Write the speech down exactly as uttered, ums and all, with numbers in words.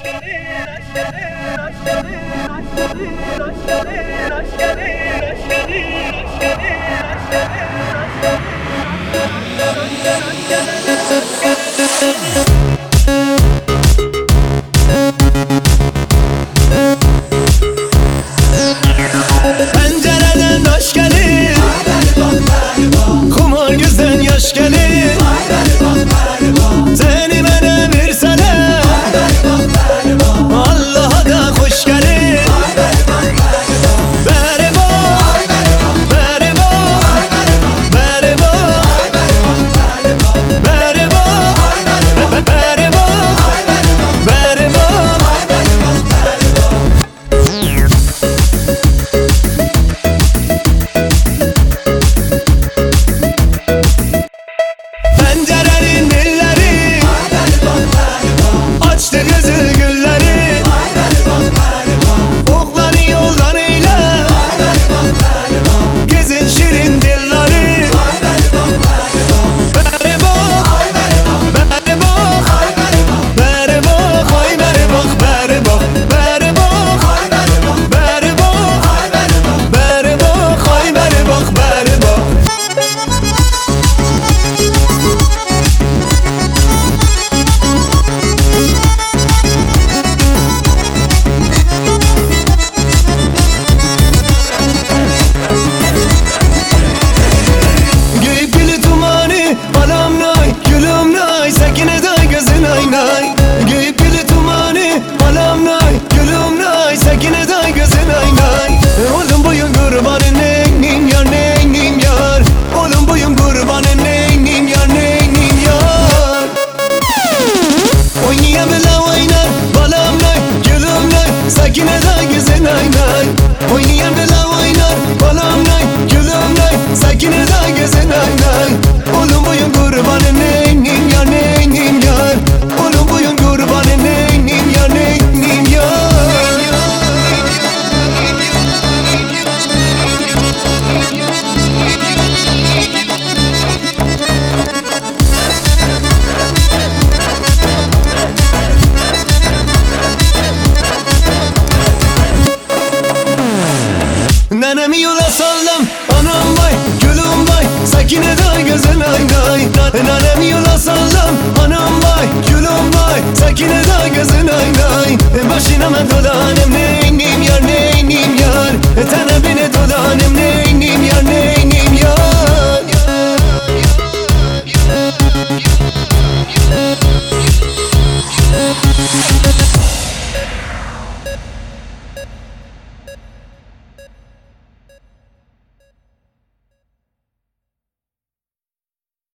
Pencereden hoş gelir, kumar gözden yaş gelir. Seni bana versene, Allah'a da hoş gelir. Beri bak, beri bak, beri bak, beri bak, beri bak, beri bak. Pencerenin milleri açtı gözü gülleri. Okları yoldan eyle, kızın şirin dilleri. Beri bak, beri bak, beri bak, ay beri bak, beri bak, beri bak, beri bak, beri bak, ay beri bak, beri bak. Giyip gülü tumanı, anam nay, gülüm nay, sekine day gözün ay nay. Giyip gülü tumanı, anam nay, gülüm nay, sekine day gözün ay nay. Oğlum boyun kurbanın neynim yar, neynim yar. Oğlum boyun kurbanın neynim yar, neynim yar. Oynayabilir oynar, balam nay, gülüm nay, sekine day gözün ay nay. Oynayabilir oynar, balam nay, gülüm nay, sekine day gözün ay nay. Oğlum boyun kurbanın neynim yar, neynim yar. Oğlum boyun kurbanın neynim yar, neynim yar. Nenemi yola sallam, anam vay, gülüm vay, sekine day gözün ay nay. Nene